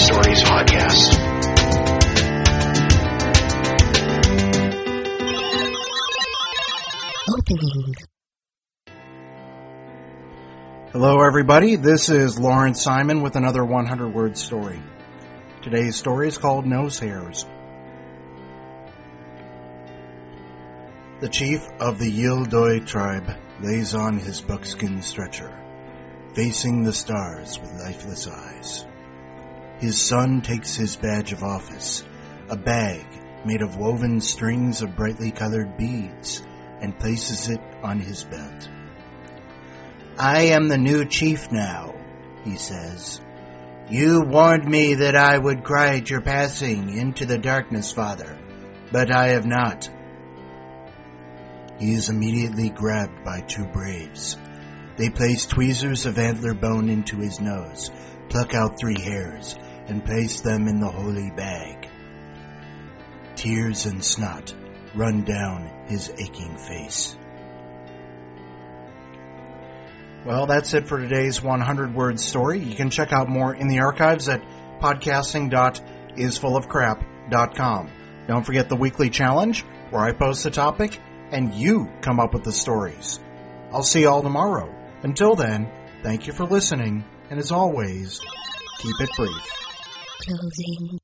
Stories podcast. Opening. Hello everybody, this is Lawrence Simon with another 100-word story. Today's story is called Nose Hairs. The chief of the Yildoi tribe lays on his buckskin stretcher, facing the stars with lifeless eyes. His son takes his badge of office, a bag made of woven strings of brightly colored beads, and places it on his belt. "I am the new chief now," he says. "You warned me that I would cry at your passing into the darkness, Father, but I have not." He is immediately grabbed by two braves. They place tweezers of antler bone into his nose, pluck out 3 hairs, and place them in the holy bag. Tears and snot run down his aching face. Well, that's it for today's 100-word story. You can check out more in the archives at podcasting.isfullofcrap.com. Don't forget the weekly challenge, where I post a topic and you come up with the stories. I'll see you all tomorrow. Until then, thank you for listening, and as always, keep it brief. Closing.